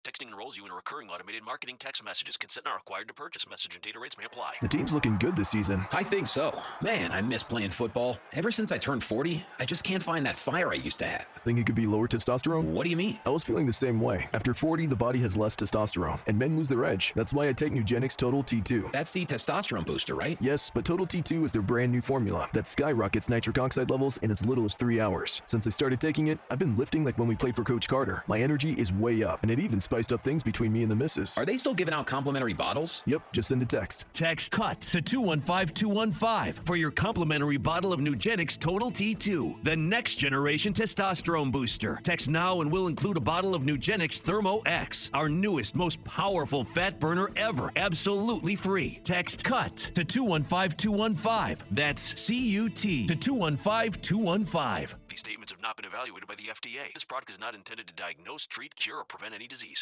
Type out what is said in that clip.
Texting enrolls you in a recurring automated marketing text messages. Consent not required to purchase. Message and data rates may apply. The team's looking good this season. I think so. Man, I miss playing football. Ever since I turned 40, I just can't find that fire I used to have. Think it could be lower testosterone? What do you mean? I was feeling the same way. After 40, the body has less testosterone, and men lose their edge. That's why I take Nugenix Total T2. That's the testosterone booster, right? Yes, but Total T2 is their brand new formula that skyrockets nitric oxide levels in as little as 3 hours. Since I started taking it, I've been lifting like when we played for Coach Carter. My energy is way up, and it even spiced up things between me and the missus. Are they still giving out complimentary bottles? Yep, just send a text. Text CUT to 215-215 for your complimentary bottle of Nugenix Total T2, the next generation testosterone booster. Text now and we'll include a bottle of Nugenix Thermo X, our newest, most powerful fat burner ever, absolutely free. Text CUT to 215-215. That's CUT to 215-215. These statements have not been evaluated by the FDA. This product is not intended to diagnose, treat, cure, or prevent any disease.